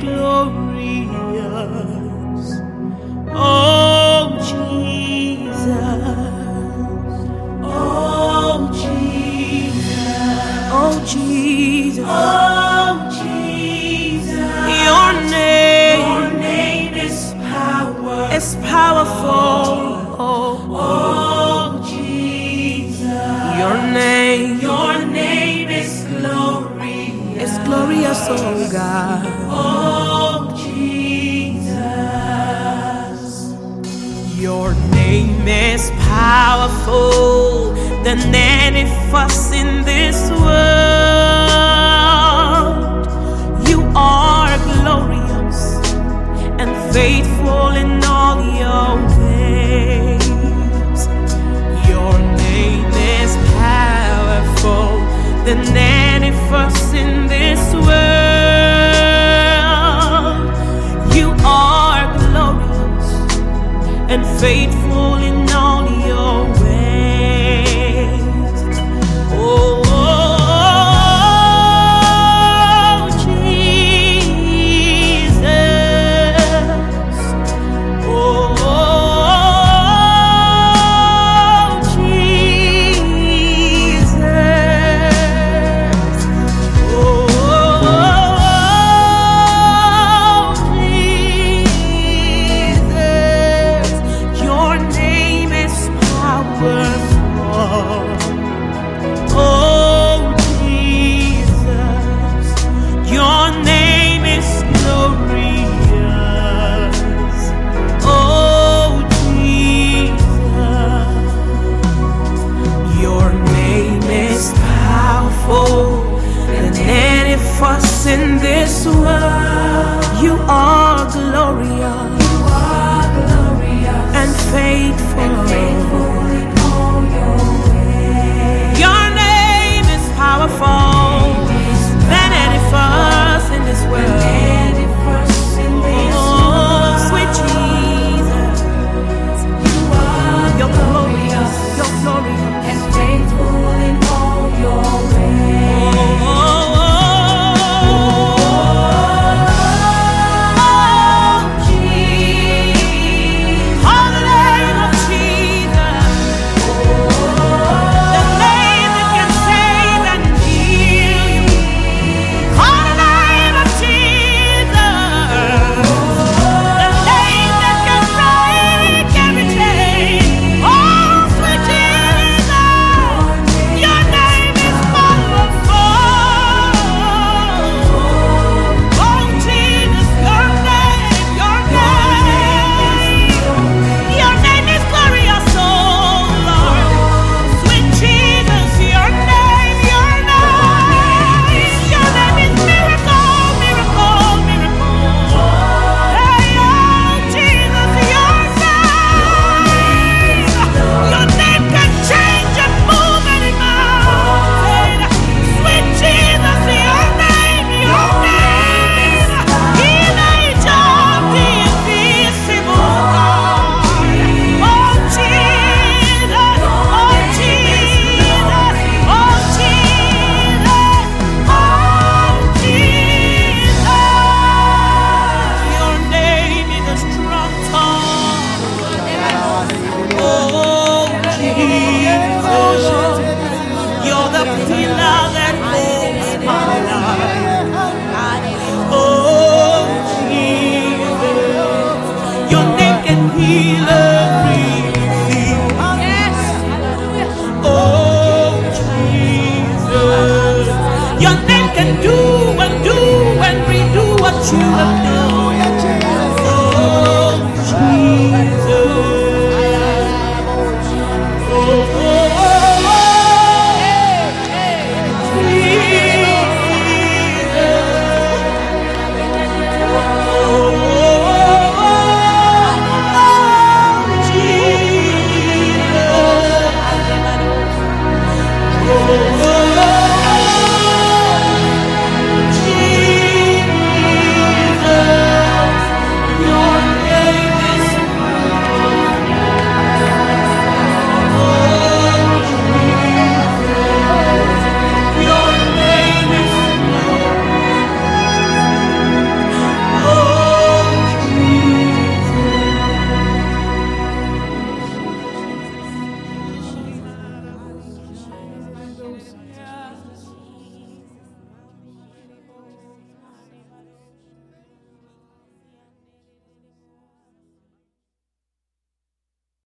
glorious. Oh Jesus, oh Jesus, oh Jesus, oh Jesus. Your name is power, it's powerful. Oh Jesus, your name is glorious. It's glorious, oh God. Oh Jesus, your name is powerful than any fuss in this world. You are glorious and faithful in all your ways. Your name is powerful than any fuss in this world. You are glorious and faithful in all your ways. Oh, Jesus. Oh, Jesus. Oh, Jesus. Your name is powerful. Oh, Jesus. Your name is glorious. Oh, Jesus. Your name is powerful than any fuss in this world. You are glorious, and faithful.